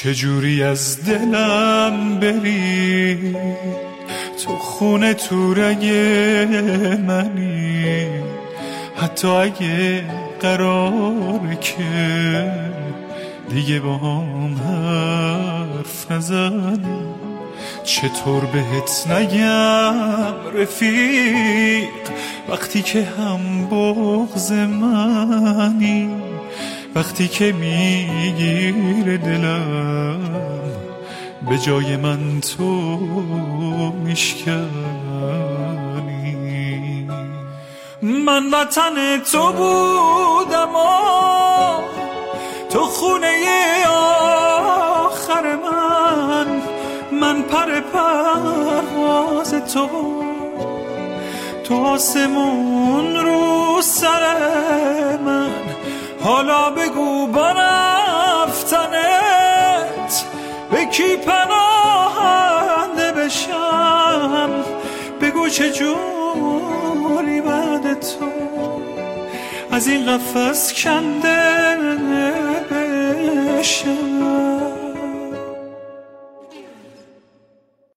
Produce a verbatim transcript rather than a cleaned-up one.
چجوری از دلم بری، تو خونه تو رگ منی، حتی اگه قراره که دیگه با هم حرف نزنی. چطور بهت نگم رفیق وقتی که هم بغض منی، وقتی که میگیره دلم به جای من تو میشکنی. من وطن تو بودم و تو خونه آخر من، من پر پرواز تو، تو آسمون رو سر من. حالا بگو با رفتنت به کی پناهنده بشم، بگو چجوری بعد تو از این قفس کنده بشم.